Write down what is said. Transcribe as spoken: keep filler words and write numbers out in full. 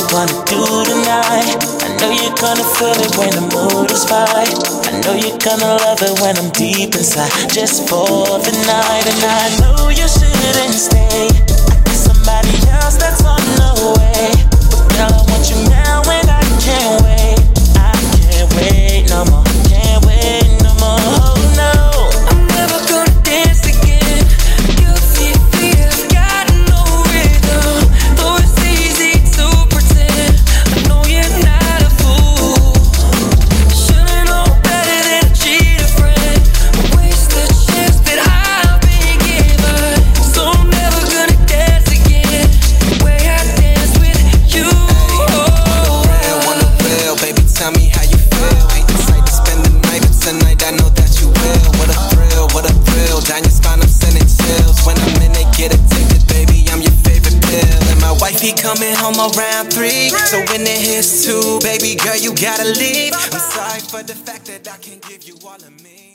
gonna do tonight. I know you're gonna feel it when the mood is right. I know you're gonna love it when I'm deep inside, just for the night. And I know you shouldn't stay. I got somebody else that's on the way. But girl, I want you now and I can't wait. I can't wait no more. Can't wait no more. Oh no, I'm never gonna dance again. Your feet, feet have got no rhythm. Though it's easy to pretend, I know you're not a fool. Should've known better than to cheat a friend. Waste the chance that I've been given. So I'm never gonna dance again the way I dance with you. Real, wanna real, baby, tell me how you feel. Ain't excited to spend the night, but tonight I know that you will. What a thrill, what a thrill. Down your spine, I'm sending chills. When I'm in it, get addicted, baby, I'm your favorite pill. And my wife, he coming home around three. So when it hits two, baby girl, you gotta leave. I'm sorry for the fact that I can't give you all of me.